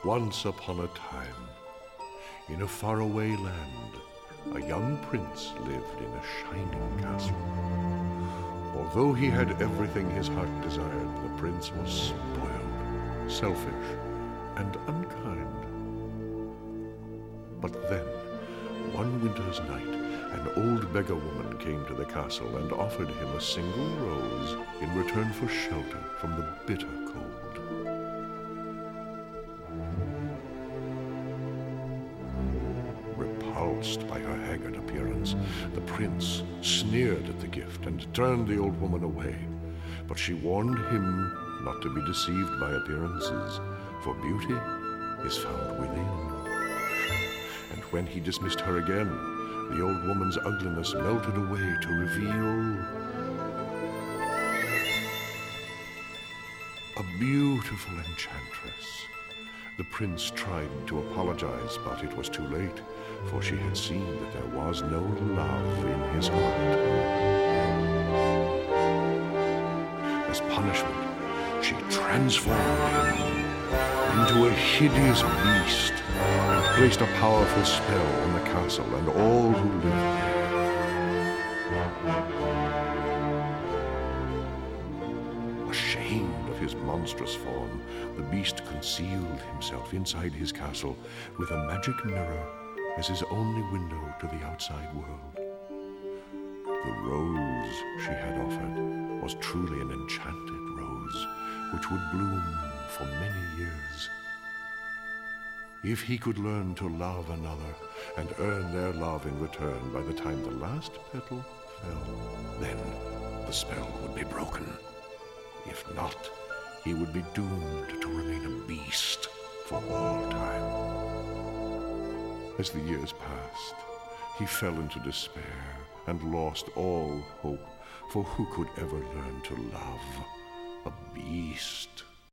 Once upon a time, in a faraway land, a young prince lived in a shining castle. Although he had everything his heart desired, the prince was spoiled, selfish, and unkind. But then, one winter's night, an old beggar woman came to the castle and offered him a single rose in return for shelter from the bitter cold. Repulsed by her haggard appearance, the prince sneered at the gift and turned the old woman away. But she warned him not to be deceived by appearances, for beauty is found within. And when he dismissed her again, the old woman's ugliness melted away to reveal a beautiful enchantress. The prince tried to apologize, but it was too late, for she had seen that there was no love in his heart. As punishment, she transformed him into a hideous beast and placed a powerful spell on the castle and all who lived there. Ashamed of his monstrous form, the beast concealed himself inside his castle with a magic mirror as his only window to the outside world. The rose she had offered was truly an enchanted rose, which would bloom for many years. If he could learn to love another and earn their love in return by the time the last petal fell, then the spell would be broken. If not, he would be doomed to remain a beast for all time. As the years passed, he fell into despair and lost all hope, for who could ever learn to love a beast?